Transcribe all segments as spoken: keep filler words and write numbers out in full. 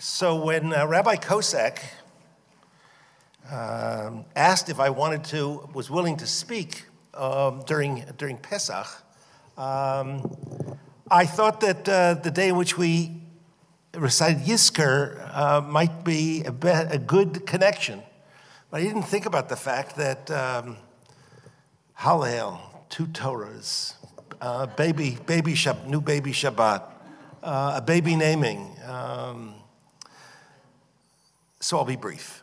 So when uh, Rabbi Kosak um, asked if I wanted to, was willing to speak um, during during Pesach, um, I thought that uh, the day in which we recited Yizkor uh, might be a, be- a good connection. But I didn't think about the fact that um, Hallel, two Torahs, uh, baby, baby Shab- new baby Shabbat, uh, a baby naming. Um, so I'll be brief.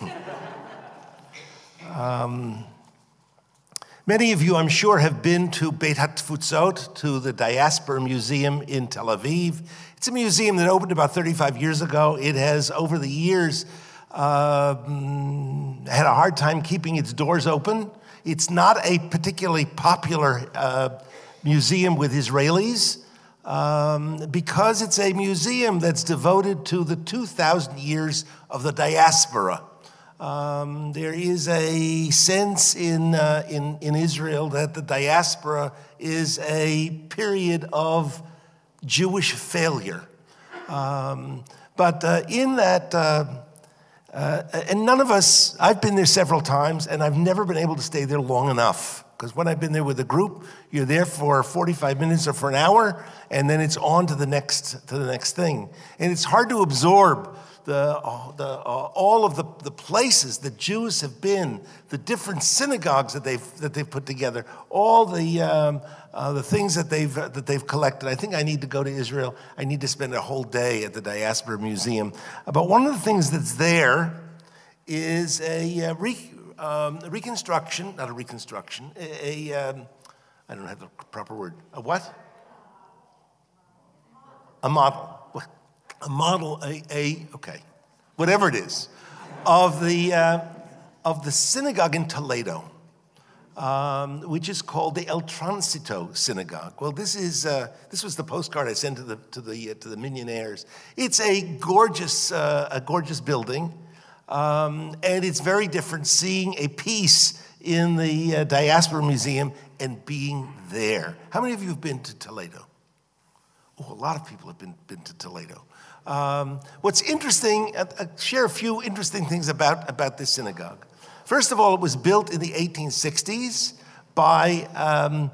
um, many of you, I'm sure, have been to Beit HaTfutzot, to the Diaspora Museum in Tel Aviv. It's a museum that opened about thirty-five years ago. It has, over the years, uh, had a hard time keeping its doors open. It's not a particularly popular uh, museum with Israelis um, because it's a museum that's devoted to the two thousand years of the diaspora. Um, there is a sense in, uh, in, in Israel that the diaspora is a period of Jewish failure. Um, but uh, in that, uh, uh, and none of us, I've been there several times, and I've never been able to stay there long enough. Because when I've been there with a group, you're there for forty-five minutes or for an hour, and then it's on to the next to the next thing. And it's hard to absorb the, uh, the uh, all of the, the places that Jews have been, the different synagogues that they've that they've put together, all the um, uh, the things that they've uh, that they've collected. I think I need to go to Israel. I need to spend a whole day at the Diaspora Museum. But one of the things that's there is a uh, re- um, a reconstruction, not a reconstruction, a, a um, I don't have the proper word. A what? A model. A model, a, a okay, whatever it is, of the uh, of the synagogue in Toledo, um, which is called the El Tránsito Synagogue. Well, this is uh, this was the postcard I sent to the to the uh, to the Millionaires. It's a gorgeous uh, a gorgeous building, um, and it's very different seeing a piece in the uh, Diaspora Museum and being there. How many of you have been to Toledo? Oh, a lot of people have been been to Toledo. Um, what's interesting, I'll share a few interesting things about, about this synagogue. First of all, it was built in the eighteen sixties by um,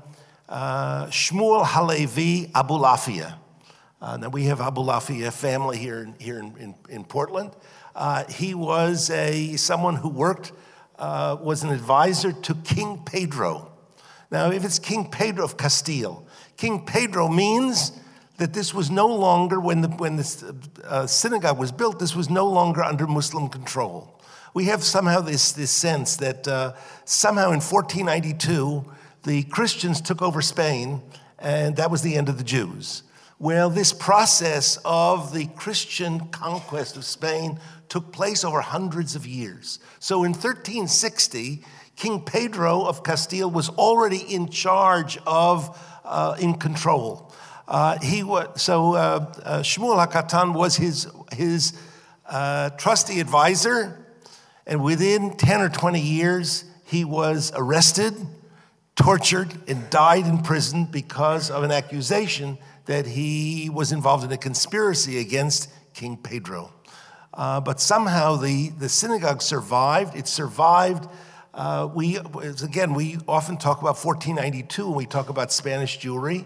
uh, Shmuel Halevi Abulafia. Uh, now, we have Abulafia family here, in, here in, in, in Portland. Uh, he was a someone who worked, uh, was an advisor to King Pedro. Now, if it's King Pedro of Castile, King Pedro means that this was no longer, when the when this uh, synagogue was built, this was no longer under Muslim control. We have somehow this, this sense that uh, somehow in fourteen ninety-two, the Christians took over Spain, and that was the end of the Jews. Well, this process of the Christian conquest of Spain took place over hundreds of years. So in thirteen sixty, King Pedro of Castile was already in charge of, uh, in control. Uh, he was so uh, uh, Shmuel HaKatan was his his uh, trusty advisor, and within ten or twenty years, he was arrested, tortured, and died in prison because of an accusation that he was involved in a conspiracy against King Pedro. Uh, but somehow the the synagogue survived. It survived. Uh, we again we often talk about fourteen ninety-two when we talk about Spanish Jewry.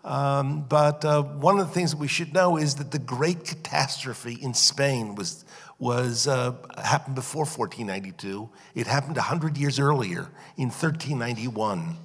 Um, but uh, one of the things that we should know is that the great catastrophe in Spain was was uh, happened before fourteen ninety-two. It happened one hundred years earlier, in thirteen ninety-one,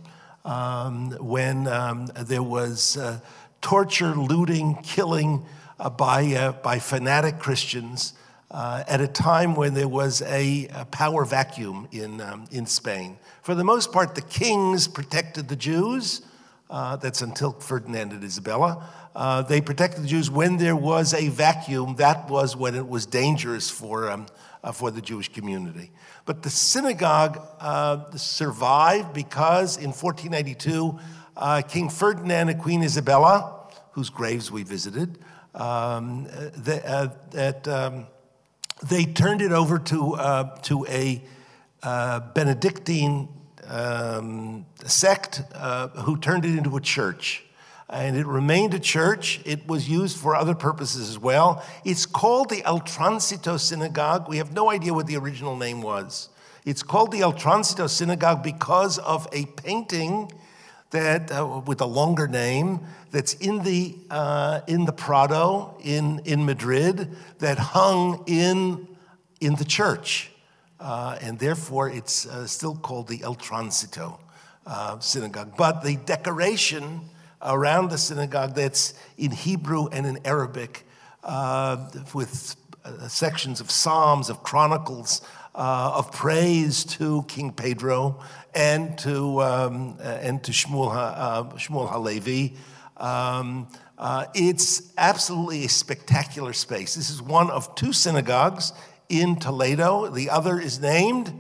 um, when um, there was uh, torture, looting, killing uh, by uh, by fanatic Christians uh, at a time when there was a, a power vacuum in um, in Spain. For the most part, the kings protected the Jews. Uh, that's until Ferdinand and Isabella. Uh, they protected the Jews. When there was a vacuum, that was when it was dangerous for um, uh, for the Jewish community. But the synagogue uh, survived because in fourteen ninety-two, uh, King Ferdinand and Queen Isabella, whose graves we visited, um, they, uh, that um, they turned it over to uh, to a uh, Benedictine Um, sect uh, who turned it into a church. and it remained a church. It was used for other purposes as well. It's called the El Tránsito Synagogue. We have no idea what the original name was. It's called the El Tránsito Synagogue because of a painting that, uh, with a longer name, that's in the uh, in the Prado in in Madrid, that hung in in the church, uh, and therefore it's uh, still called the El Tránsito uh, Synagogue. But the decoration around the synagogue, that's in Hebrew and in Arabic, uh, with uh, sections of Psalms, of Chronicles, uh, of praise to King Pedro and to um, and to Shmuel, uh, Shmuel Halevi. Um, uh, it's absolutely a spectacular space. This is one of two synagogues in Toledo. The other is named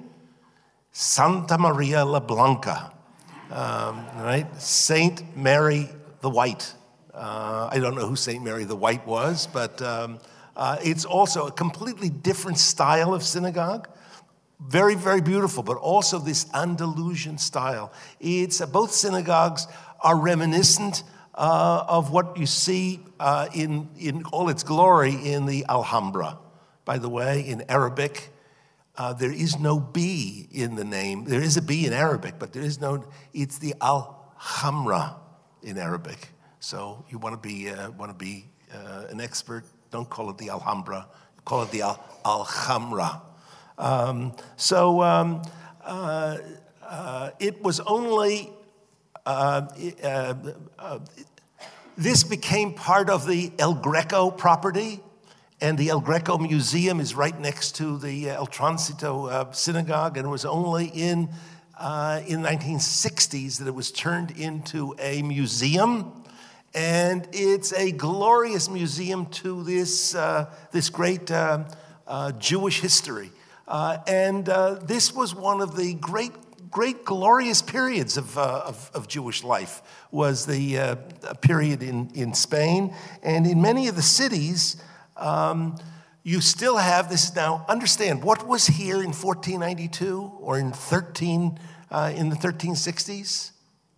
Santa Maria la Blanca, um, right? Saint Mary the White. Uh, I don't know who Saint Mary the White was, but um, uh, it's also a completely different style of synagogue. Very, very beautiful, but also this Andalusian style. It's uh, both synagogues are reminiscent uh, of what you see uh, in, in all its glory in the Alhambra. By the way, in Arabic, uh, there is no B in the name. There is a B in Arabic, but there is no, it's the Alhambra in Arabic. So you want to be uh, want to be uh, an expert, don't call it the Alhambra, call it the Al- Alhambra. Um, so um, uh, uh, it was only, uh, uh, uh, this became part of the El Greco property, and the El Greco Museum is right next to the El Tránsito uh, Synagogue, and it was only in, uh, in the nineteen sixties that it was turned into a museum, and it's a glorious museum to this, uh, this great uh, uh, Jewish history. Uh, and uh, this was one of the great, great, glorious periods of, uh, of, of Jewish life, was the uh, period in, in Spain. And in many of the cities, um, you still have this. Now, understand, what was here in fourteen ninety-two or in thirteen, uh, in the thirteen sixties?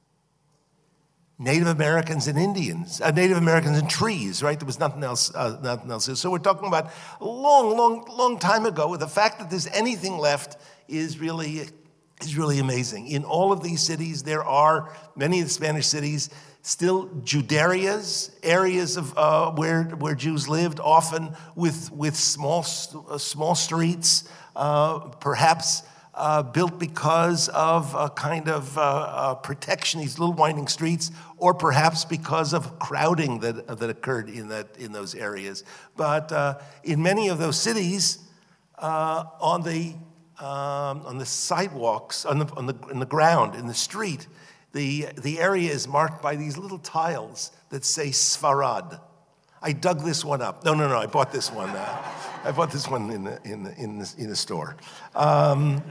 Native Americans and Indians, uh, Native Americans and trees, right? There was nothing else, uh, nothing else. So we're talking about a long, long, long time ago. The fact that there's anything left is really, is really amazing. In all of these cities, there are, many of the Spanish cities, still Juderias, areas of uh, where where Jews lived, often with with small uh, small streets, uh, perhaps. Uh, built because of a kind of uh, uh, protection, these little winding streets, or perhaps because of crowding that that occurred in that in those areas. But uh, in many of those cities, uh, on the um, on the sidewalks, on the on the in the ground, in the street, the the area is marked by these little tiles that say Sfarad. I dug this one up. No, no, no. I bought this one. Uh, I bought this one in the, in the, in the, in the store. Um,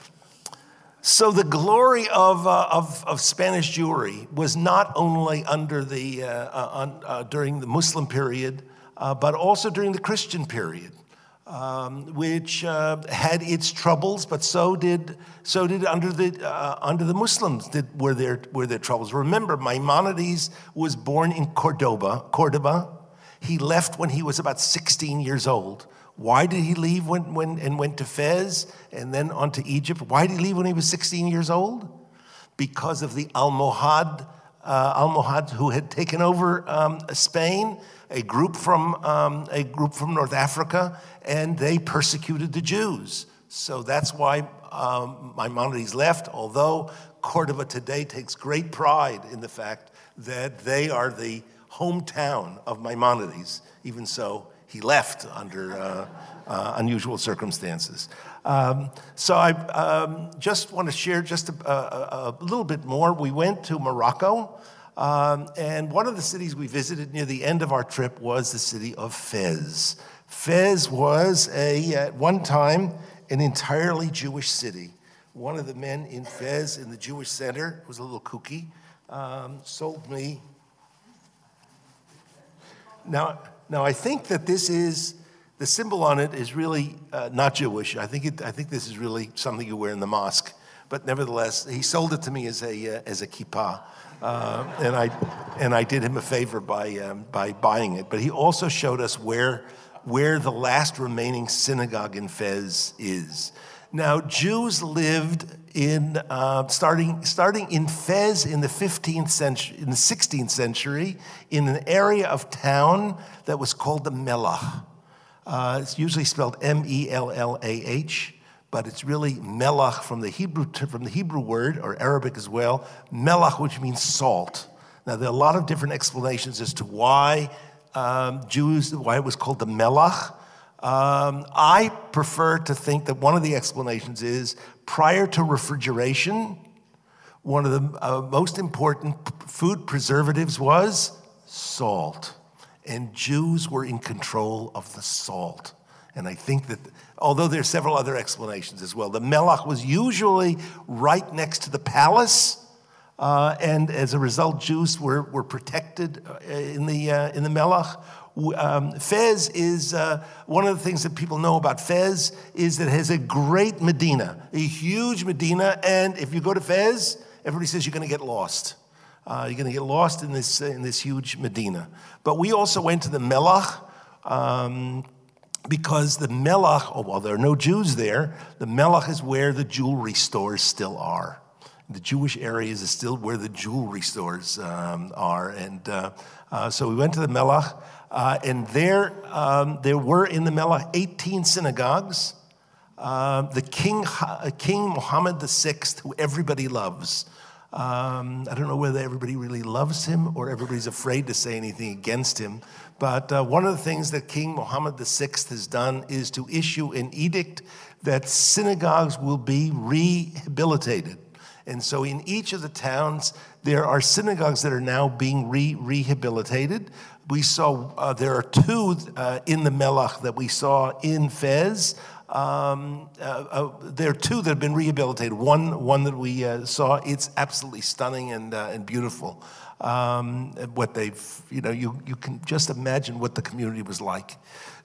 so the glory of, uh, of of Spanish Jewry was not only under the uh, uh, on, uh, during the Muslim period, uh, but also during the Christian period, um, which uh, had its troubles. But so did so did under the uh, under the Muslims did were their were their troubles. Remember, Maimonides was born in Cordoba, Cordoba. He left when he was about sixteen years old. Why did he leave when, when, and went to Fez and then on to Egypt? Why did he leave when he was sixteen years old? Because of the Almohad, uh, Almohad who had taken over um, Spain, a group from um, a group from North Africa, and they persecuted the Jews. So that's why um, Maimonides left, although Cordoba today takes great pride in the fact that they are the hometown of Maimonides. Even so, he left under uh, uh, unusual circumstances. Um, so I um, just want to share just a, a, a little bit more. We went to Morocco, um, and one of the cities we visited near the end of our trip was the city of Fez. Fez was, a, at one time, an entirely Jewish city. One of the men in Fez, in the Jewish center, was a little kooky, um, sold me. Now, now I think that this is, the symbol on it is really uh, not Jewish. I think it, I think this is really something you wear in the mosque. But nevertheless, he sold it to me as a uh, as a kippah. Uh, and I and I did him a favor by um, by buying it. But he also showed us where where the last remaining synagogue in Fez is. Now, Jews lived in uh, starting starting in Fez in the fifteenth century, in the sixteenth century, in an area of town that was called the Melach. Uh, it's usually spelled M E L L A H, but it's really Melach from the Hebrew from the Hebrew word, or Arabic as well, Melach, which means salt. Now, there are a lot of different explanations as to why um, Jews, why it was called the Melach. Um, I prefer to think that one of the explanations is prior to refrigeration, one of the uh, most important food preservatives was salt. And Jews were in control of the salt. And I think that, although there are several other explanations as well, the Melach was usually right next to the palace. Uh, and as a result, Jews were, were protected in the, uh, in the Melach. Um, Fez is, uh, one of the things that people know about Fez is that it has a great Medina, a huge Medina, and if you go to Fez, everybody says you're going to get lost. Uh, you're going to get lost in this, in this huge Medina. But we also went to the Melach, um, because the Melach, oh, while there are no Jews there, the Melach is where the jewelry stores still are. The Jewish areas is still where the jewelry stores um, are. And uh, uh, so we went to the Melach, uh, and there um, there were in the Melach eighteen synagogues. Uh, the King, King Mohammed the Sixth, who everybody loves. Um, I don't know whether everybody really loves him or everybody's afraid to say anything against him. But uh, one of the things that King Mohammed the Sixth has done is to issue an edict that synagogues will be rehabilitated. And so in each of the towns, there are synagogues that are now being re rehabilitated. We saw, uh, there are two uh, in the Melach that we saw in Fez. Um, uh, uh, there are two that have been rehabilitated. One, one that we uh, saw, it's absolutely stunning and uh, and beautiful. Um, what they've, you know, you you can just imagine what the community was like.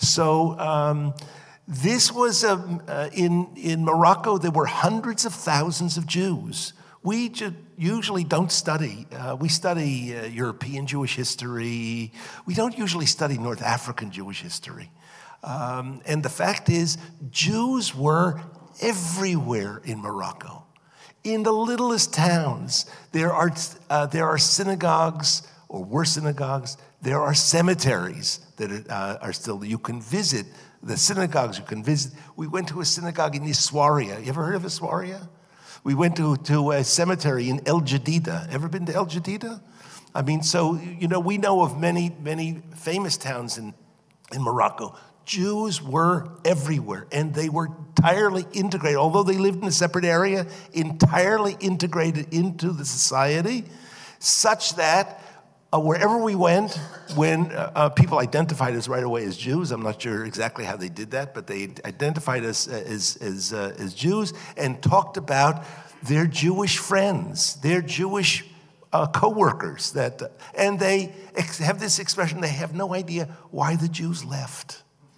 So um, this was a, uh, in in Morocco. There were hundreds of thousands of Jews. We ju- usually don't study. Uh, we study uh, European Jewish history. We don't usually study North African Jewish history. Um, and the fact is, Jews were everywhere in Morocco. In the littlest towns, there are, uh, there are synagogues, or were synagogues. There are cemeteries that uh, are still, you can visit the synagogues, you can visit. We went to a synagogue in Iswaria. You ever heard of Iswaria? We went to, to a cemetery in El Jadida. Ever been to El Jadida? I mean, so, you know, we know of many, many famous towns in, in Morocco. Jews were everywhere, and they were entirely integrated. Although they lived in a separate area, entirely integrated into the society, such that uh, wherever we went, when uh, uh, people identified us right away as Jews, I'm not sure exactly how they did that, but they identified us as, as, uh, as Jews and talked about their Jewish friends, their Jewish uh, co-workers. That, and they ex- have this expression, they have no idea why the Jews left.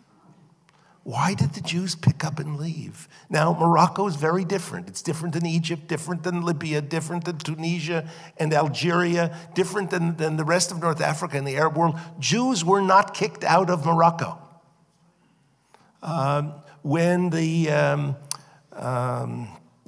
Why did the Jews pick up and leave? Now, Morocco is very different. It's different than Egypt, different than Libya, different than Tunisia and Algeria, different than, than the rest of North Africa and the Arab world. Jews were not kicked out of Morocco. Um, when the, um, um,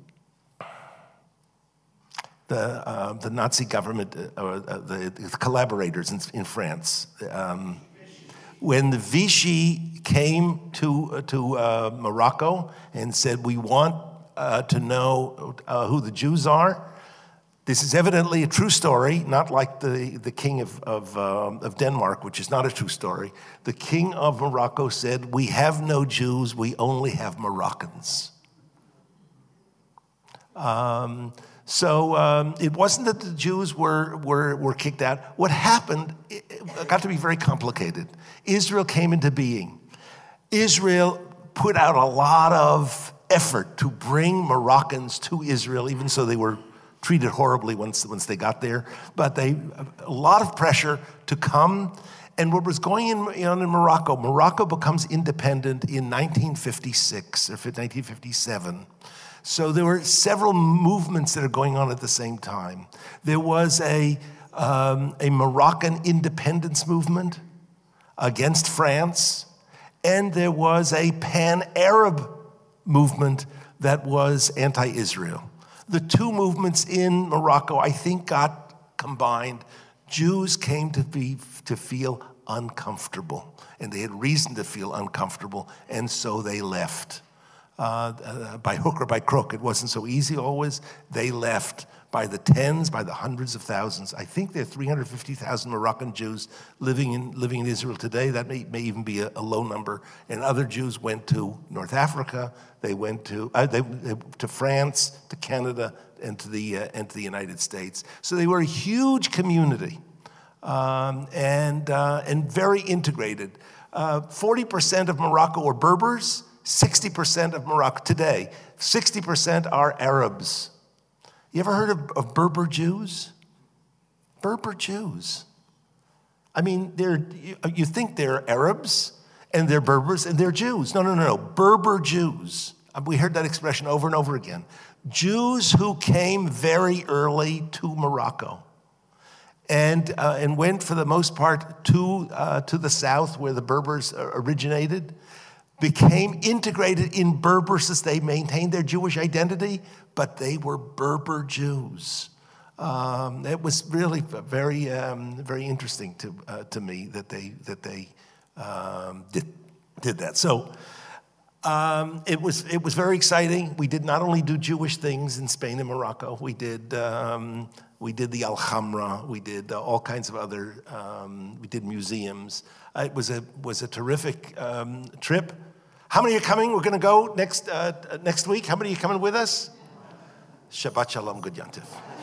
the, uh, the Nazi government, uh, or uh, the, the collaborators in, in France, um, when the Vichy came to uh, to uh, Morocco and said, we want uh, to know uh, who the Jews are, this is evidently a true story, not like the, the king of, of, uh, of Denmark, which is not a true story. The king of Morocco said, we have no Jews, we only have Moroccans. Um, So um, it wasn't that the Jews were, were, were kicked out. What happened, it, it got to be very complicated. Israel came into being. Israel put out a lot of effort to bring Moroccans to Israel, even so they were treated horribly once, once they got there. But they, a lot of pressure to come. And what was going on in Morocco, Morocco becomes independent in nineteen fifty-six or nineteen fifty-seven. So there were several movements that are going on at the same time. There was a, um, a Moroccan independence movement against France, and there was a pan-Arab movement that was anti-Israel. The two movements in Morocco, I think, got combined. Jews came to be to feel uncomfortable, and they had reason to feel uncomfortable, and so they left. Uh, uh, by hook or by crook. It wasn't so easy always. They left by the tens, by the hundreds of thousands. I think there are three hundred fifty thousand Moroccan Jews living in living in Israel today. That may, may even be a, a low number. And other Jews went to North Africa. They went to uh, they, they, to France, to Canada, and to the uh, and to the United States. So they were a huge community, um, and uh, and very integrated. Uh, Forty percent of Morocco were Berbers. sixty percent of Morocco today, sixty percent are Arabs. You ever heard of, of Berber Jews? Berber Jews. I mean, they're, you, you think they're Arabs and they're Berbers and they're Jews. No, no, no, no. Berber Jews. We heard that expression over and over again. Jews who came very early to Morocco and uh, and went for the most part to uh, to the south where the Berbers originated. Became integrated in Berbers as they maintained their Jewish identity, but they were Berber Jews. Um, it was really very, um, very interesting to uh, to me that they that they um, did did that. So um, it was it was very exciting. We did not only do Jewish things in Spain and Morocco. We did um, we did the Alhambra. We did uh, all kinds of other. Um, we did museums. Uh, it was a was a terrific um, trip. How many are coming? We're going to go next uh, next week. How many are coming with us? Shabbat Shalom, Good Yantif.